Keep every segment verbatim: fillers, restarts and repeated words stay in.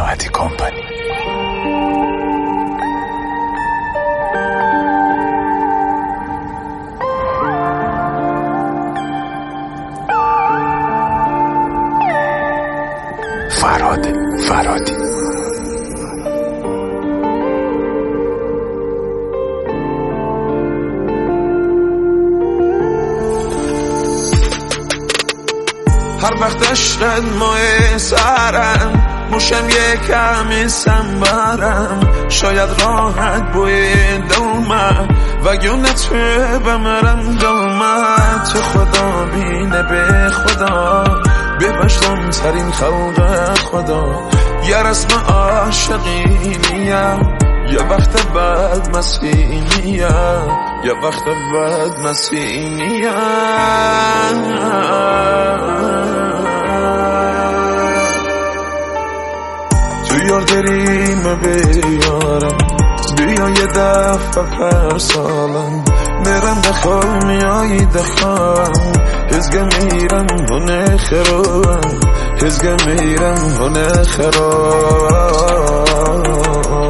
ساعتی کمپانی. فراد فرادی. هر وقت عشقت ماه سرم موشم یه کمی سنبرم، شاید راحت بوی دومم وگونه توی بمرم دومت. تو خدا بینه به خدا ببشتم ترین خلقت خدا، یه رسم عاشقینیم یه وقت بعد مسکینیم، یه وقت بعد مسکینیم. تو یار داریم بیارم بیا یه دفعه پر سالم میرم دخل میایی دخل هزگه میرم هنه خرام هزگه میرم هنه خرام.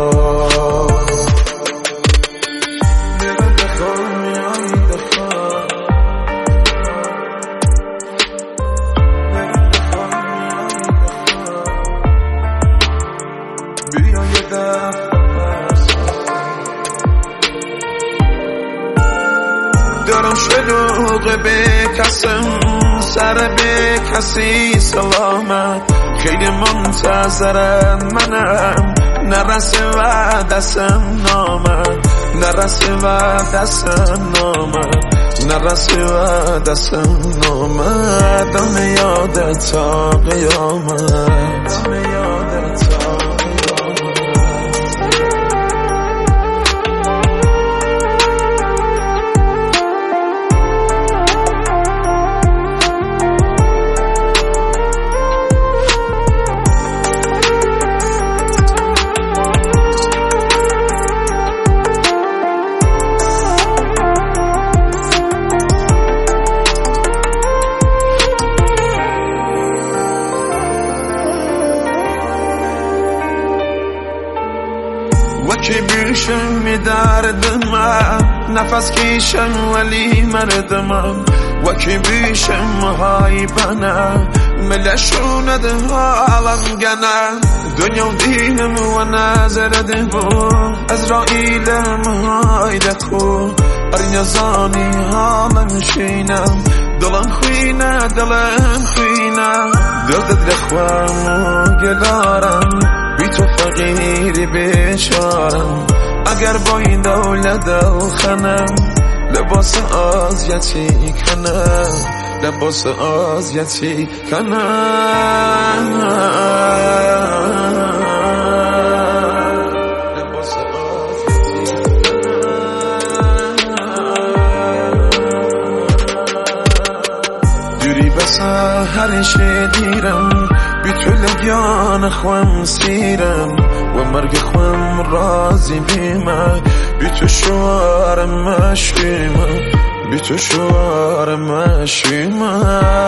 دارم شلوغ به کسم سر به کسی سلامت، خیلی منتظرم منم نرسه و دستم نامد، نرسه و دستم نامد، نرسه و دستم نامد. دم یادت تا قیامت، دم یادت تا وکی بیشم می دردم نفس کیشم ولی مردمم، وکی بیشم های بنا ملشوند حالم گنم. دنیا دینم و نظر دبو ازرائیلم های دکو اریا زانی حالم شینم دلم خوینه دلم خوینه دردت رخوام و گلارم بی تو فقیری بیچارم. اگر با این دولت دلخنم لباس آزیتی کنم، لباس آزیتی کنم، لباس آزیتی کنم. دوری بس هرش دیرم بی تو لگیان خوام سیرم و مرگ خوام رازی بیمه، بی تو شوارم مشیمه، بی تو شوارم مشیمه.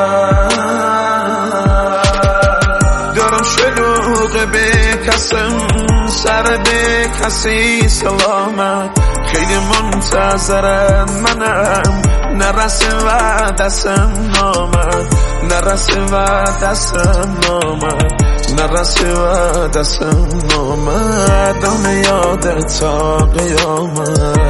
دارم شلوغ به کسم سر به کسی سلامت، خیلی منتظرم منم نرسه و دستم نامد، نرسه و دستم نامد، نرسه و دستم نامد. دم یادت تا قیامت.